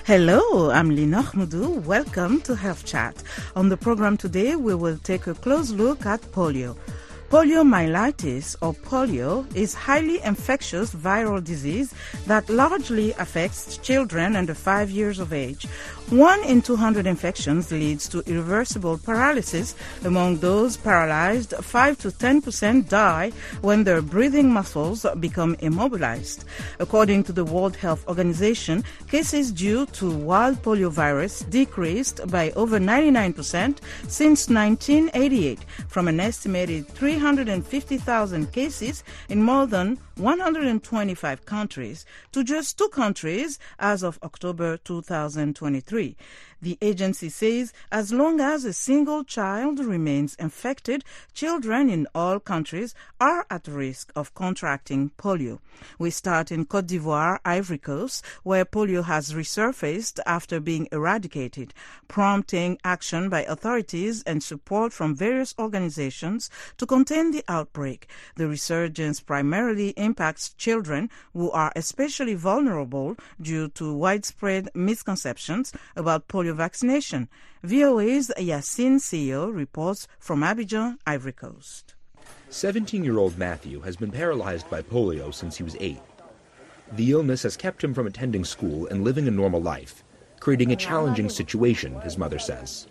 Hello, I'm Lina Khmoudou. Welcome to Health Chat. On the program today, we will take a close look at polio. Poliomyelitis, or polio, is highly infectious viral disease that largely affects children under 5 years of age. 1 in 200 infections leads to irreversible paralysis. Among those paralyzed, 5 to 10% die when their breathing muscles become immobilized. According to the World Health Organization, cases due to wild poliovirus decreased by over 99% since 1988, from an estimated 350,000 cases in more than 125 countries to just 2 countries as of October 2023. The agency says as long as a single child remains infected, children in all countries are at risk of contracting polio. We start in Côte d'Ivoire, Ivory Coast, where polio has resurfaced after being eradicated, prompting action by authorities and support from various organizations to contain the outbreak. The resurgence primarily impacts children who are especially vulnerable due to widespread misconceptions about polio vaccination. VOA's Yassine Seo reports from Abidjan, Ivory Coast. 17-year-old Matthew has been paralyzed by polio since he was 8. The illness has kept him from attending school and living a normal life, creating a challenging situation, his mother says.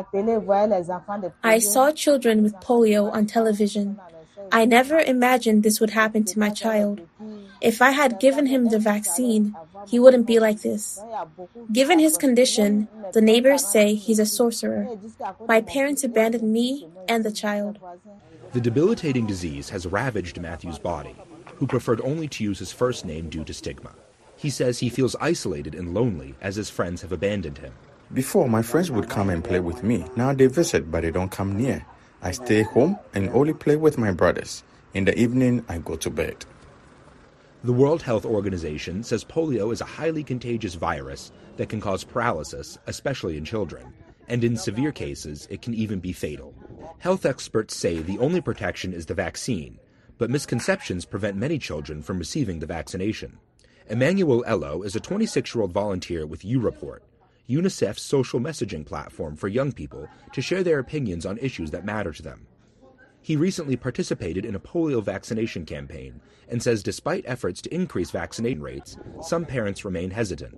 I saw children with polio on television. I never imagined this would happen to my child. If I had given him the vaccine, he wouldn't be like this. Given his condition, the neighbors say he's a sorcerer. My parents abandoned me and the child. The debilitating disease has ravaged Matthew's body, who preferred only to use his first name due to stigma. He says he feels isolated and lonely as his friends have abandoned him. Before, my friends would come and play with me. Now they visit, but they don't come near. I stay home and only play with my brothers. In the evening, I go to bed. The World Health Organization says polio is a highly contagious virus that can cause paralysis, especially in children, and in severe cases, it can even be fatal. Health experts say the only protection is the vaccine, but misconceptions prevent many children from receiving the vaccination. Emmanuel Ello is a 26-year-old volunteer with YouReport, UNICEF's social messaging platform for young people to share their opinions on issues that matter to them. He recently participated in a polio vaccination campaign and says despite efforts to increase vaccination rates, some parents remain hesitant.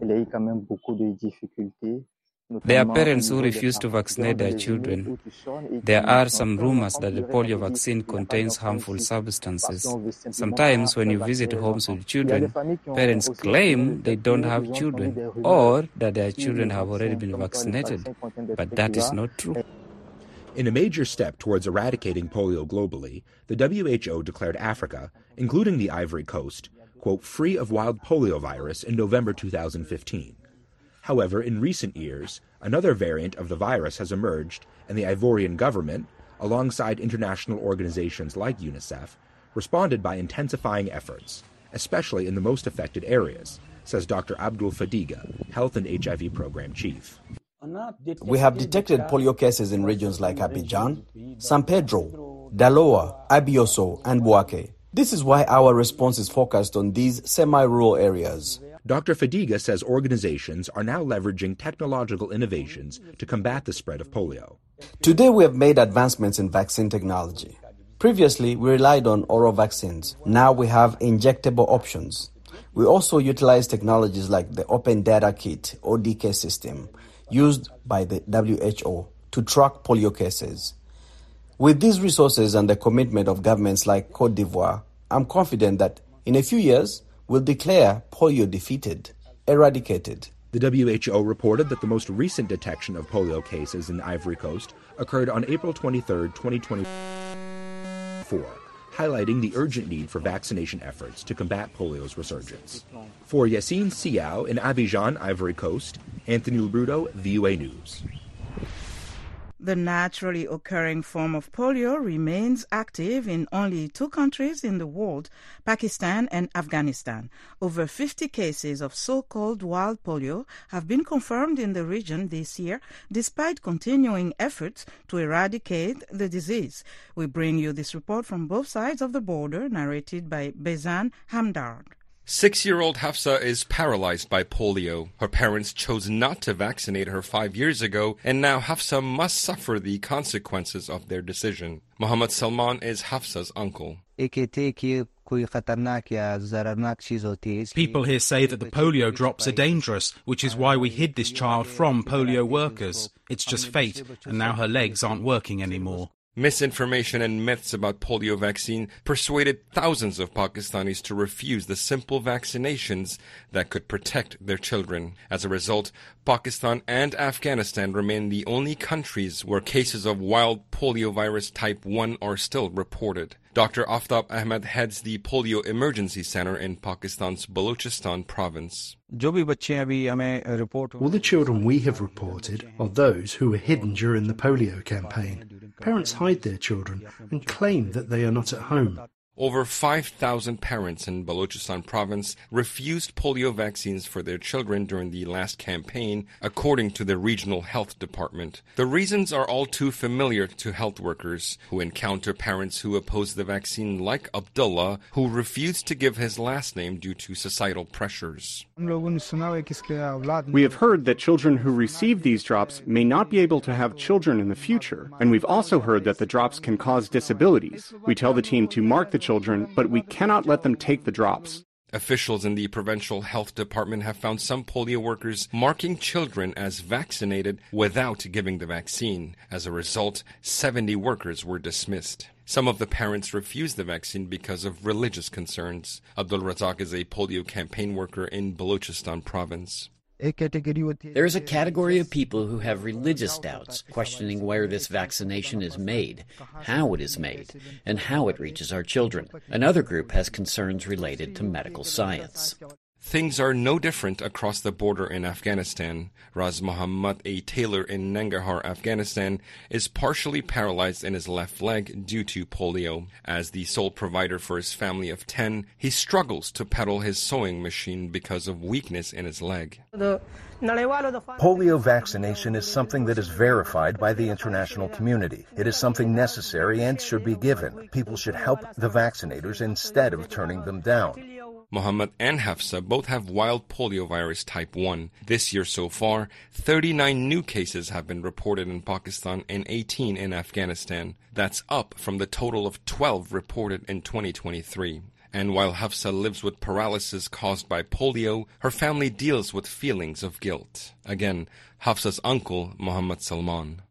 There are parents who refuse to vaccinate their children. There are some rumors that the polio vaccine contains harmful substances. Sometimes when you visit homes with children, parents claim they don't have children or that their children have already been vaccinated, but that is not true. In a major step towards eradicating polio globally, the WHO declared Africa, including the Ivory Coast, quote, free of wild polio virus in November 2015. However, in recent years, another variant of the virus has emerged, and the Ivorian government, alongside international organizations like UNICEF, responded by intensifying efforts, especially in the most affected areas, says Dr. Abdul Fadiga, Health and HIV Program Chief. We have detected polio cases in regions like Abidjan, San Pedro, Daloa, Abioso, and Bouaké. This is why our response is focused on these semi-rural areas. Dr. Fadiga says organizations are now leveraging technological innovations to combat the spread of polio. Today we have made advancements in vaccine technology. Previously, we relied on oral vaccines. Now we have injectable options. We also utilize technologies like the Open Data Kit, ODK system, used by the WHO to track polio cases. With these resources and the commitment of governments like Côte d'Ivoire, I'm confident that in a few years, we'll declare polio defeated, eradicated. The WHO reported that the most recent detection of polio cases in Ivory Coast occurred on April 23, 2024, highlighting the urgent need for vaccination efforts to combat polio's resurgence. For Yassine Seo in Abidjan, Ivory Coast, Anthony Labruto, VOA News. The naturally occurring form of polio remains active in only 2 countries in the world, Pakistan and Afghanistan. Over 50 cases of so-called wild polio have been confirmed in the region this year, despite continuing efforts to eradicate the disease. We bring you this report from both sides of the border, narrated by Bezan Hamdard. 6-year-old Hafsa is paralyzed by polio. Her parents chose not to vaccinate her 5 years ago, and now Hafsa must suffer the consequences of their decision. Muhammad Salman is Hafsa's uncle. People here say that the polio drops are dangerous, which is why we hid this child from polio workers. It's just fate, and now her legs aren't working anymore. Misinformation and myths about polio vaccine persuaded thousands of Pakistanis to refuse the simple vaccinations that could protect their children. As a result, Pakistan and Afghanistan remain the only countries where cases of wild poliovirus type 1 are still reported. Dr. Aftab Ahmed heads the Polio Emergency Center in Pakistan's Balochistan province. All the children we have reported are those who were hidden during the polio campaign. Parents hide their children and claim that they are not at home. Over 5,000 parents in Balochistan province refused polio vaccines for their children during the last campaign, according to the regional health department. The reasons are all too familiar to health workers who encounter parents who oppose the vaccine, like Abdullah, who refused to give his last name due to societal pressures. We have heard that children who receive these drops may not be able to have children in the future, and we've also heard that the drops can cause disabilities. We tell the team to mark the children, but we cannot let them take the drops. Officials in the provincial health department have found some polio workers marking children as vaccinated without giving the vaccine. As a result, 70 workers were dismissed. Some of the parents refused the vaccine because of religious concerns. Abdul Razak is a polio campaign worker in Balochistan province. There is a category of people who have religious doubts, questioning where this vaccination is made, how it is made, and how it reaches our children. Another group has concerns related to medical science. Things are no different across the border in Afghanistan. Raz Muhammad, a tailor in Nangarhar, Afghanistan, is partially paralyzed in his left leg due to polio. As the sole provider for his family of 10, he struggles to pedal his sewing machine because of weakness in his leg. Polio vaccination is something that is verified by the international community. It is something necessary and should be given. People should help the vaccinators instead of turning them down. Muhammad and Hafsa both have wild poliovirus type 1. This year so far, 39 new cases have been reported in Pakistan and 18 in Afghanistan. That's up from the total of 12 reported in 2023. And while Hafsa lives with paralysis caused by polio, her family deals with feelings of guilt. Again, Hafsa's uncle, Muhammad Salman.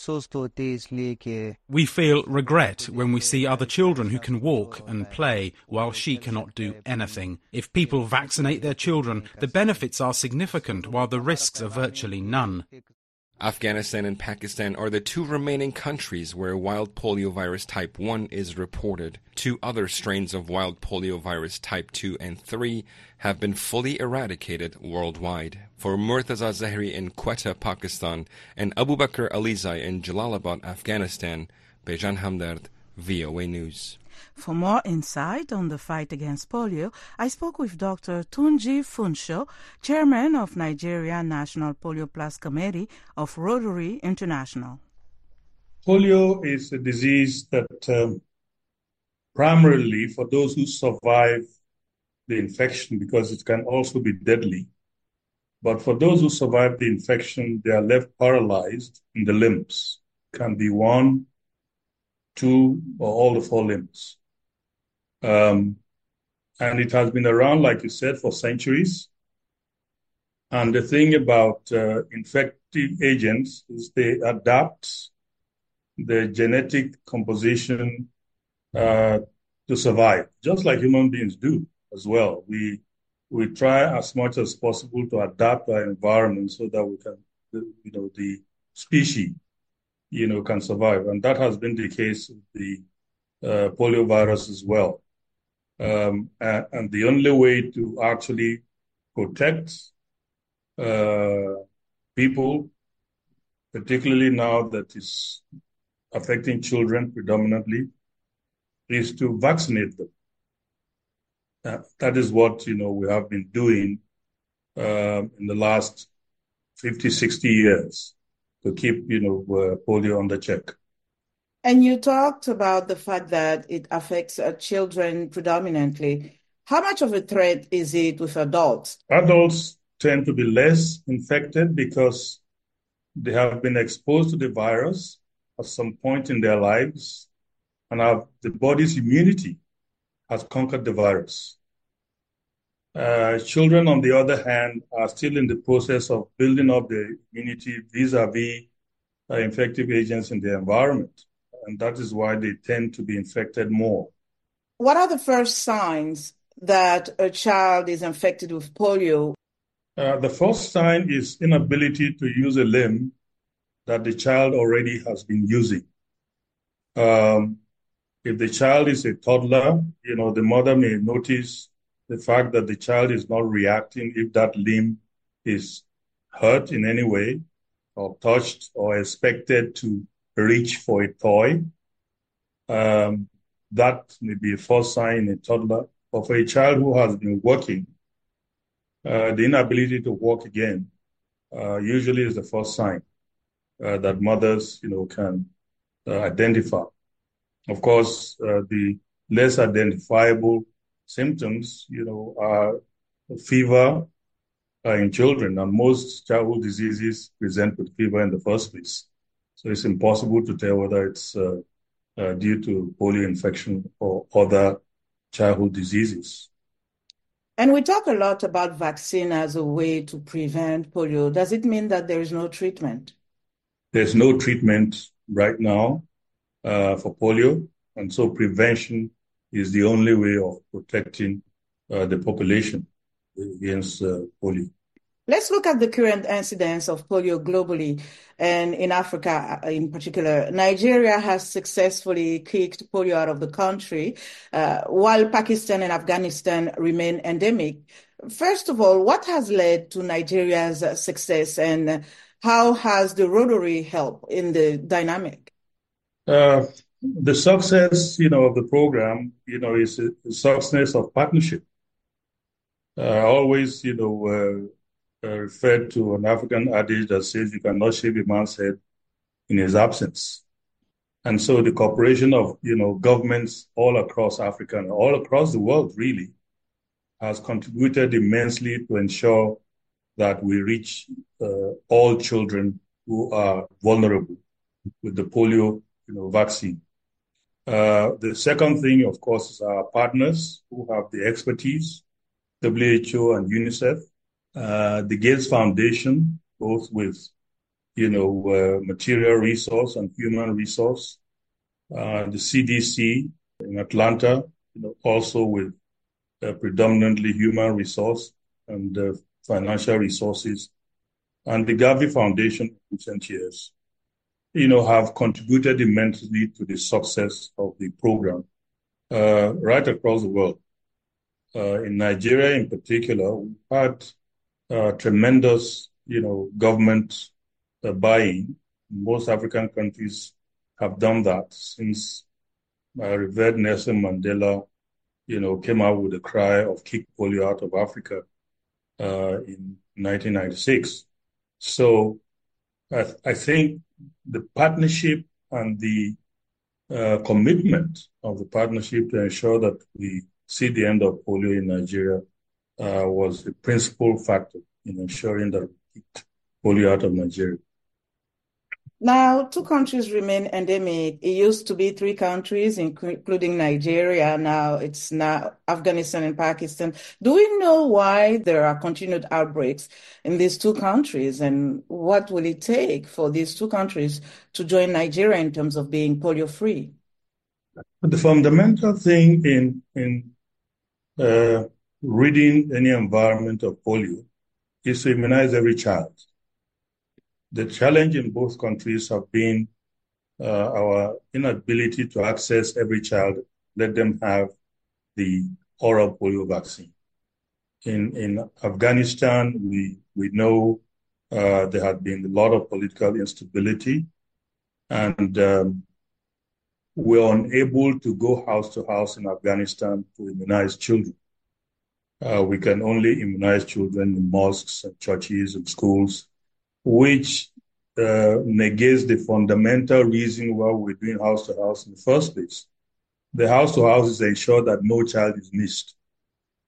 We feel regret when we see other children who can walk and play while she cannot do anything. If people vaccinate their children, the benefits are significant while the risks are virtually none. Afghanistan and Pakistan are the two remaining countries where wild poliovirus type 1 is reported. 2 other strains of wild poliovirus type 2 and 3 have been fully eradicated worldwide. For Murtaza Zahri in Quetta, Pakistan, and Abu Bakr Alizai in Jalalabad, Afghanistan, Bejan Hamdard, VOA News. For more insight on the fight against polio, I spoke with Dr. Tunji Funsho, chairman of Nigeria National Polio Plus Committee of Rotary International. Polio is a disease that primarily for those who survive the infection, because it can also be deadly. But for those who survive the infection, they are left paralyzed in the limbs. It can be 1, 2, or all the 4 limbs. And it has been around, like you said, for centuries. And the thing about infective agents is they adapt the genetic composition to survive, just like human beings do as well. We try as much as possible to adapt our environment so that we can, the species, can survive. And that has been the case with the poliovirus as well. And the only way to actually protect people, particularly now that is affecting children predominantly, is to vaccinate them. That is what, we have been doing in the last 50, 60 years to keep, polio under check. And you talked about the fact that it affects children predominantly. How much of a threat is it with adults? Adults tend to be less infected because they have been exposed to the virus at some point in their lives and the body's immunity has conquered the virus. Children, on the other hand, are still in the process of building up their immunity vis-a-vis infective agents in the environment, and that is why they tend to be infected more. What are the first signs that a child is infected with polio? The first sign is inability to use a limb that the child already has been using. If the child is a toddler, the mother may notice the fact that the child is not reacting if that limb is hurt in any way or touched or expected to reach for a toy. That may be a first sign in a toddler. But for a child who has been walking, the inability to walk again usually is the first sign that mothers, can identify. Of course, the less identifiable symptoms, are fever in children, and most childhood diseases present with fever in the first place. So it's impossible to tell whether it's due to polio infection or other childhood diseases. And we talk a lot about vaccine as a way to prevent polio. Does it mean that there is no treatment? There's no treatment right now for polio, and so prevention is the only way of protecting the population against polio. Let's look at the current incidence of polio globally and in Africa in particular. Nigeria has successfully kicked polio out of the country, while Pakistan and Afghanistan remain endemic. First of all, what has led to Nigeria's success, and how has the Rotary helped in the dynamic? The success, of the program, is a success of partnership. I always, referred to an African adage that says you cannot shave a man's head in his absence. And so the cooperation of, governments all across Africa and all across the world really has contributed immensely to ensure that we reach all children who are vulnerable with the polio, vaccine. The second thing, of course, is our partners who have the expertise, WHO and UNICEF, the Gates Foundation, both with, material resource and human resource, the CDC in Atlanta, also with predominantly human resource and financial resources, and the Gavi Foundation in recent years, have contributed immensely to the success of the program right across the world. In Nigeria in particular, we've had tremendous, government buy-in. Most African countries have done that since revered Nelson Mandela, came out with the cry of kick polio out of Africa in 1996. So I think the partnership and the commitment of the partnership to ensure that we see the end of polio in Nigeria was the principal factor in ensuring that we kicked polio out of Nigeria. Now, 2 countries remain endemic. It used to be 3 countries, including Nigeria. Now it's Afghanistan and Pakistan. Do we know why there are continued outbreaks in these 2 countries, and what will it take for these 2 countries to join Nigeria in terms of being polio-free? The fundamental thing in ridding any environment of polio is to immunize every child. The challenge in both countries have been our inability to access every child, let them have the oral polio vaccine. In Afghanistan, we know there had been a lot of political instability, and we're unable to go house to house in Afghanistan to immunize children. We can only immunize children in mosques and churches and schools, which negates the fundamental reason why we're doing house to house in the first place. The house to house is to ensure that no child is missed.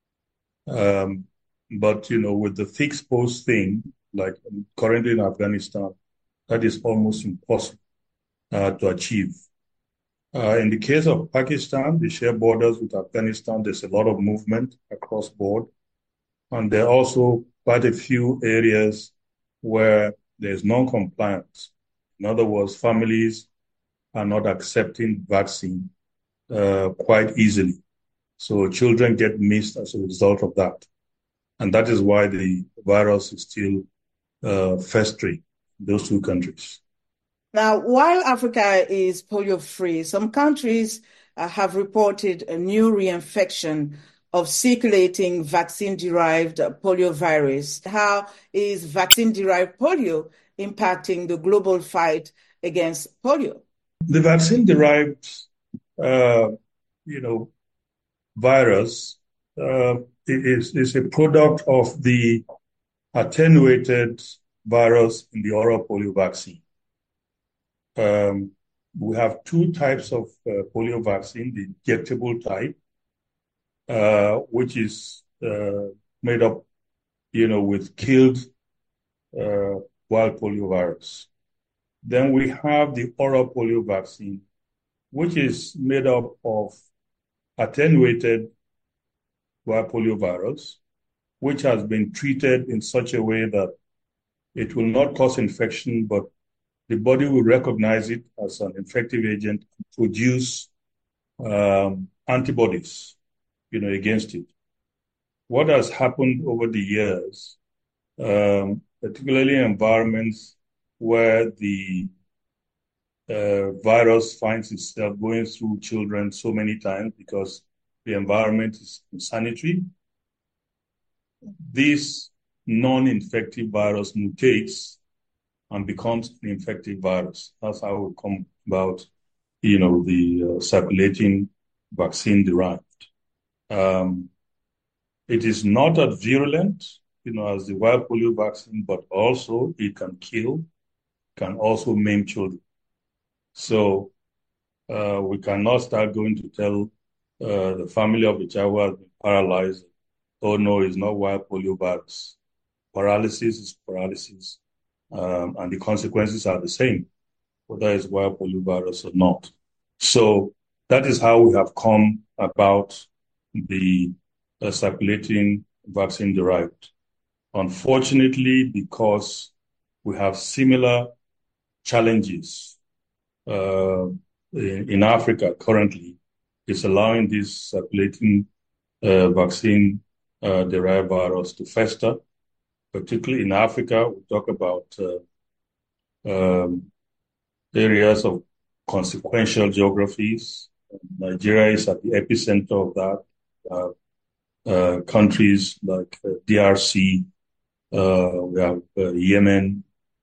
But, with the fixed post thing, like currently in Afghanistan, that is almost impossible to achieve. In the case of Pakistan, they share borders with Afghanistan. There's a lot of movement across board. And there are also quite a few areas where there's non-compliance. In other words, families are not accepting vaccine quite easily. So children get missed as a result of that. And that is why the virus is still festering in those two countries. Now, while Africa is polio-free, some countries have reported a new reinfection of circulating vaccine-derived poliovirus. How is vaccine-derived polio impacting the global fight against polio? The vaccine-derived, virus is a product of the attenuated virus in the oral polio vaccine. We have two types of polio vaccine, the injectable type, which is made up, with killed wild polio virus. Then we have the oral polio vaccine, which is made up of attenuated wild polio virus, which has been treated in such a way that it will not cause infection, but the body will recognize it as an infective agent and produce antibodies, against it. What has happened over the years, particularly in environments where the virus finds itself going through children so many times because the environment is unsanitary, this non-infective virus mutates and becomes an infective virus. That's how it come about, the circulating vaccine-derived. It is not as virulent, as the wild polio vaccine, but also it can kill, can also maim children. So we cannot start going to tell the family of the child who has been paralyzed, oh no, it's not wild polio virus. Paralysis is paralysis. And the consequences are the same, whether it's wild polio virus or not. So that is how we have come about the circulating vaccine-derived. Unfortunately, because we have similar challenges in Africa currently, it's allowing this circulating vaccine-derived virus to fester. Particularly in Africa, we talk about areas of consequential geographies. Nigeria is at the epicenter of that. Countries like DRC, we have Yemen,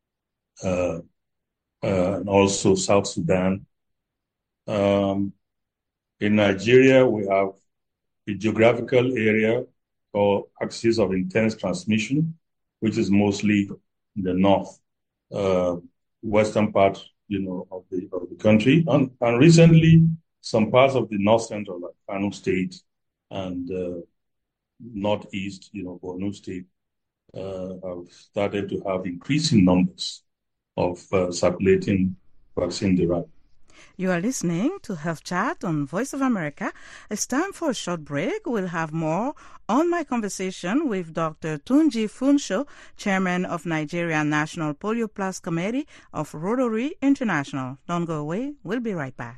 and also South Sudan. In Nigeria, we have a geographical area called axis of intense transmission, which is mostly in the north, western part, of the country. And recently, some parts of the north central, like Kano State and northeast, Borno State, have started to have increasing numbers of circulating vaccine-derived. You are listening to Health Chat on Voice of America. It's time for a short break. We'll have more on my conversation with Dr. Tunji Funsho, Chairman of Nigeria National Polio Plus Committee of Rotary International. Don't go away. We'll be right back.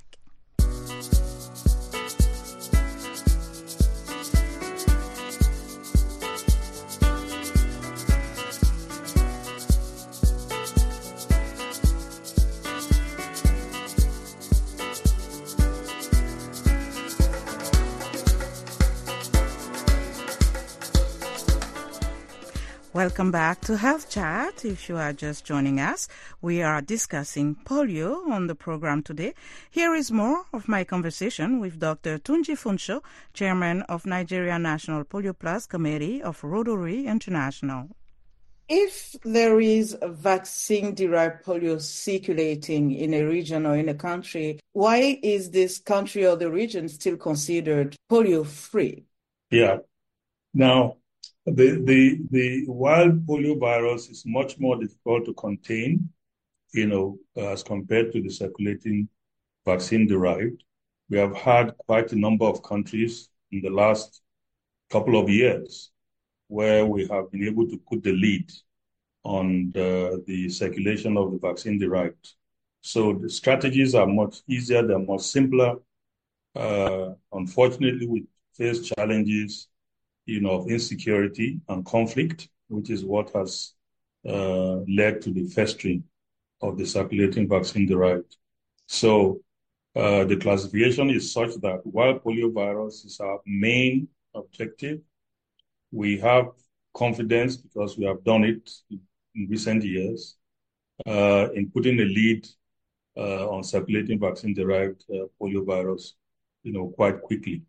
Welcome back to Health Chat. If you are just joining us, we are discussing polio on the program today. Here is more of my conversation with Dr. Tunji Funsho, Chairman of Nigeria National Polio Plus Committee of Rotary International. If there is a vaccine-derived polio circulating in a region or in a country, why is this country or the region still considered polio-free? Yeah. Now, the wild polio virus is much more difficult to contain, as compared to the circulating vaccine-derived. We have had quite a number of countries in the last couple of years where we have been able to put the lead on the circulation of the vaccine-derived. So the strategies are much easier, they're much simpler. Unfortunately, we face challenges, of insecurity and conflict, which is what has led to the festering of the circulating vaccine-derived. So the classification is such that wild polio virus is our main objective. We have confidence because we have done it in recent years in putting a lead on circulating vaccine-derived polio virus, quite quickly.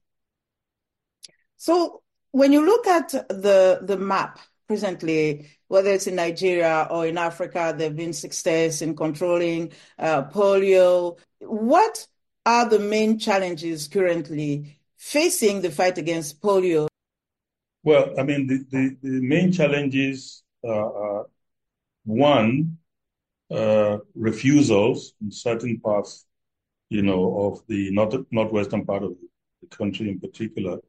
So when you look at the map presently, whether it's in Nigeria or in Africa, there have been success in controlling polio. What are the main challenges currently facing the fight against polio? Well, I mean, the main challenges are one, refusals in certain parts, of the northwestern part of the country in particular.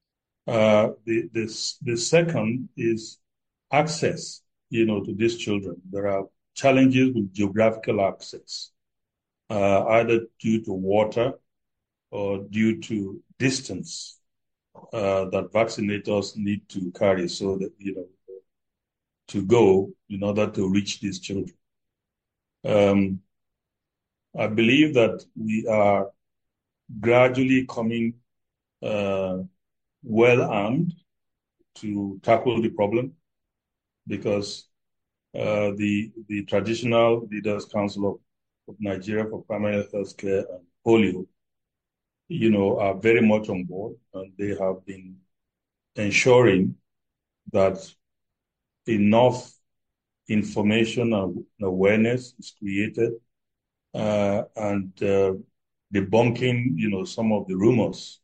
The second is access, to these children. There are challenges with geographical access, either due to water or due to distance that vaccinators need to carry so that, to go in order to reach these children. I believe that we are gradually coming well armed to tackle the problem because the Traditional Leaders Council of Nigeria for Primary Health Care and Polio, are very much on board, and they have been ensuring that enough information and awareness is created and debunking, some of the rumors,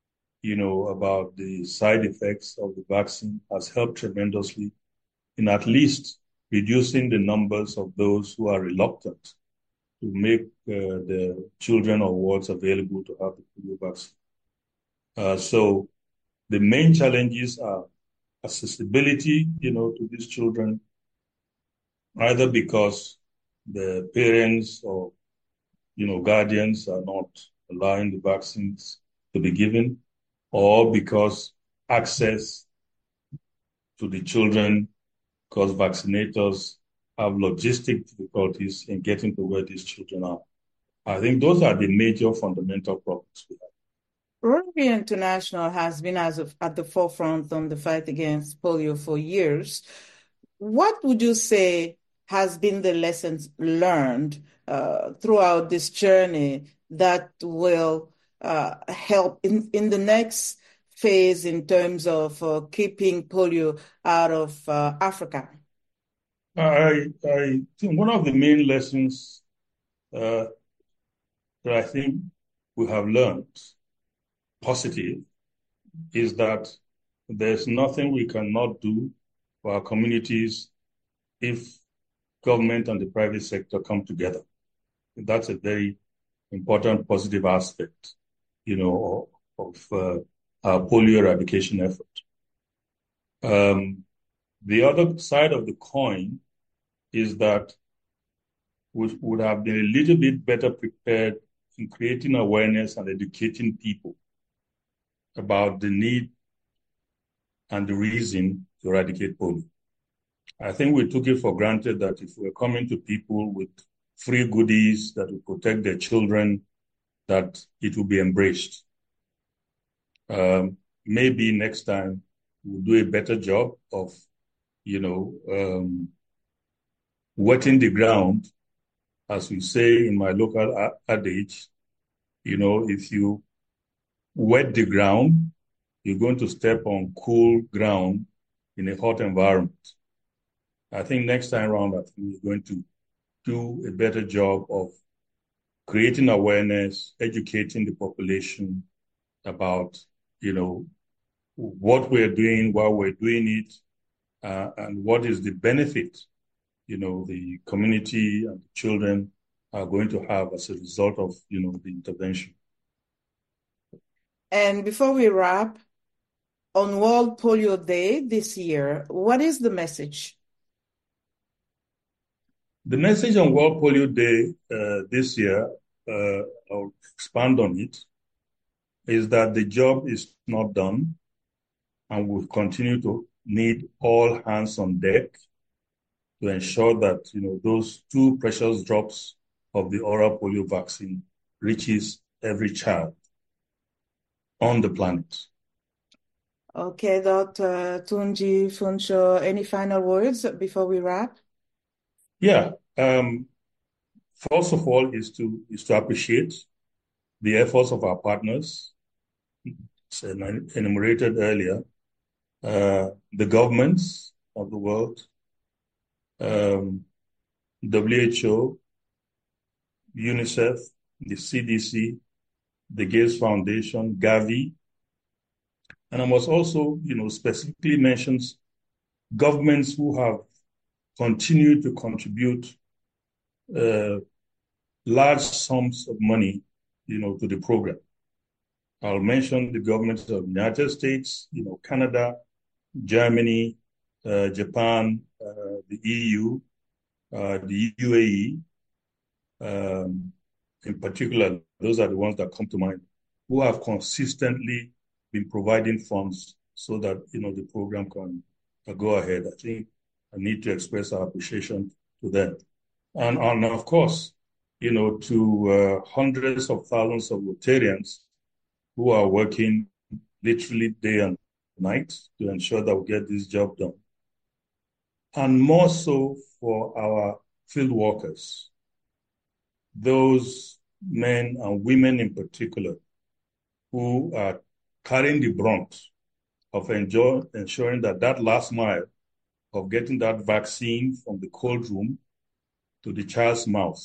about the side effects of the vaccine has helped tremendously in at least reducing the numbers of those who are reluctant to make the children or wards available to have the polio vaccine. So the main challenges are accessibility, to these children, either because the parents or, guardians are not allowing the vaccines to be given, or because access to the children, because vaccinators have logistic difficulties in getting to where these children are. I think those are the major fundamental problems we have. Rotary International has been at the forefront on the fight against polio for years. What would you say has been the lessons learned throughout this journey that will help in the next phase in terms of keeping polio out of Africa? I think one of the main lessons that I think we have learned positive is that there's nothing we cannot do for our communities if government and the private sector come together. That's a very important positive aspect, of our polio eradication effort. The other side of the coin is that we would have been a little bit better prepared in creating awareness and educating people about the need and the reason to eradicate polio. I think we took it for granted that if we're coming to people with free goodies that will protect their children, that it will be embraced. Maybe next time we'll do a better job of, wetting the ground, as we say in my local adage. If you wet the ground, you're going to step on cool ground in a hot environment. I think next time around, I think we're going to do a better job of creating awareness, educating the population about, what we're doing, why we're doing it, and what is the benefit, the community and the children are going to have as a result of, the intervention. And before we wrap, on World Polio Day this year, what is the message? The message on World Polio Day this year, I'll expand on it, is that the job is not done and we'll continue to need all hands on deck to ensure that, those 2 precious drops of the oral polio vaccine reaches every child on the planet. Okay, Dr. Tunji Funsho, any final words before we wrap? Yeah. First of all, is to appreciate the efforts of our partners, enumerated earlier, the governments of the world, WHO, UNICEF, the CDC, the Gates Foundation, Gavi. And I must also, specifically mention governments who have continued to contribute large sums of money, to the program. I'll mention the governments of the United States, Canada, Germany, Japan, the EU, the UAE. In particular, those are the ones that come to mind, who have consistently been providing funds so that, the program can go ahead. I think I need to express our appreciation to them. And of course, to hundreds of thousands of Rotarians who are working literally day and night to ensure that we get this job done. And more so for our field workers, those men and women in particular who are carrying the brunt of ensuring that last mile of getting that vaccine from the cold room to the child's mouth,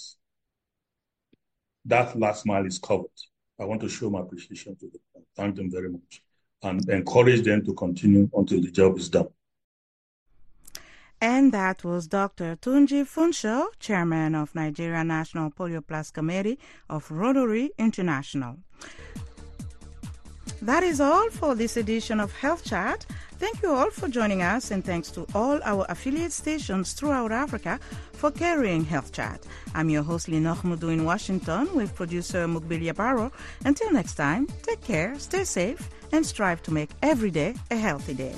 that last mile is covered. I want to show my appreciation to them. Thank them very much and encourage them to continue until the job is done. And that was Dr. Tunji Funsho, Chairman of Nigeria National Polio Plus Committee of Rotary International. That is all for this edition of Health Chat. Thank you all for joining us, and thanks to all our affiliate stations throughout Africa for carrying Health Chat. I'm your host, Linoch Mudu in Washington, with producer Mukbilia Barrow. Until next time, take care, stay safe, and strive to make every day a healthy day.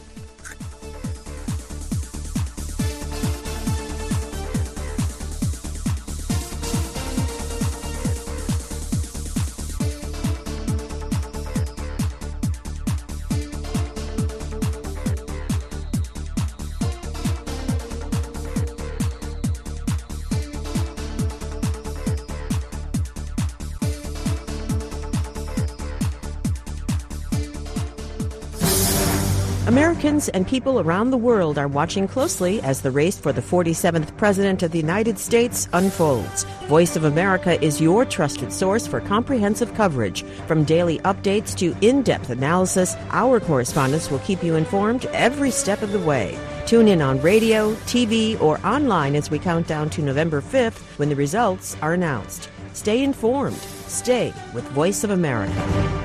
Americans and people around the world are watching closely as the race for the 47th President of the United States unfolds. Voice of America is your trusted source for comprehensive coverage. From daily updates to in-depth analysis, our correspondents will keep you informed every step of the way. Tune in on radio, TV, or online as we count down to November 5th when the results are announced. Stay informed. Stay with Voice of America.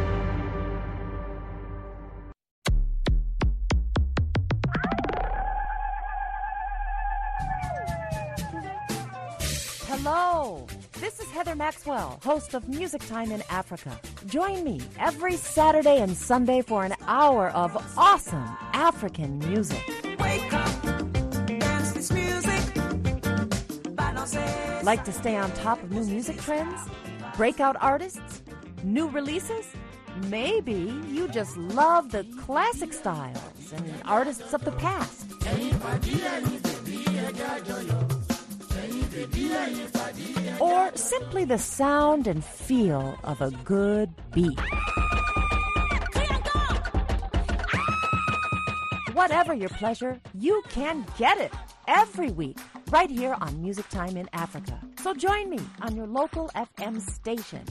Hello, this is Heather Maxwell, host of Music Time in Africa. Join me every Saturday and Sunday for an hour of awesome African music. Wake up, dance this music. Like to stay on top of new music trends? Breakout artists? New releases? Maybe you just love the classic styles and artists of the past. Or simply the sound and feel of a good beat. Whatever your pleasure, you can get it every week right here on Music Time in Africa. So join me on your local FM station